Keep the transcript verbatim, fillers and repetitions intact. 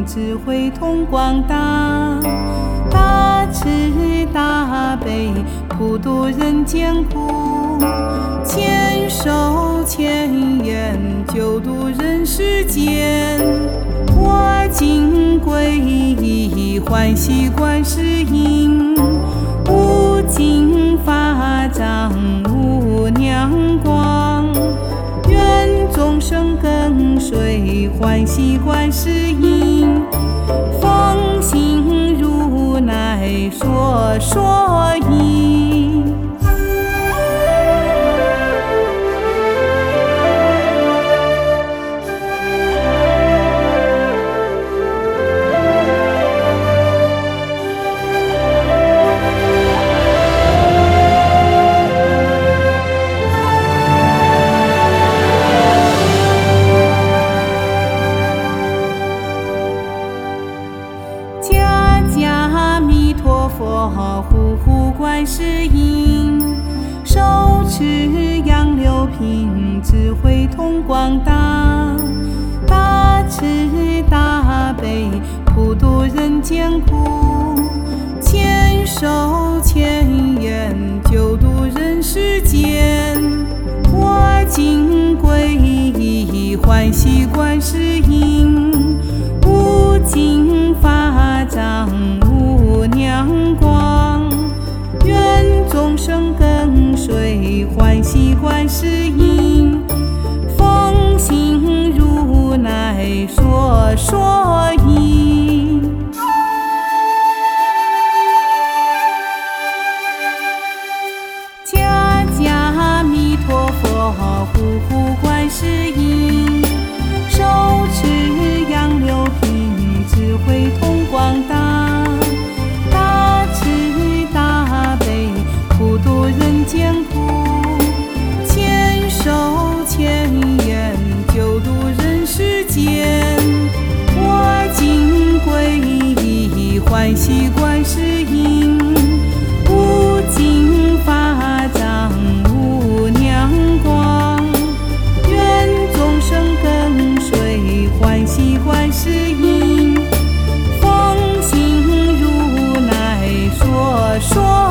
智慧通广大，大慈大悲普度人间苦，千手千眼救度人世间。我今皈依欢喜观世音，无尽法藏无量光，愿众生跟随欢喜观世音，奉行如来所说义。佛护护观世音，手持杨柳瓶，智慧通广大，大慈大悲普度人间苦，千手千眼救度人世间。我今皈依欢喜观世音，无尽法藏无量光，愿众生跟随欢喜观世音，奉行如来所说义。家家阿弥陀佛护护观世音，手持杨柳瓶，智慧通广大，大慈大悲普度人间苦，千手千眼救度人世间。我今皈依欢喜观世音，无尽法藏无量光，愿众生跟随欢喜观世音，奉行如来所说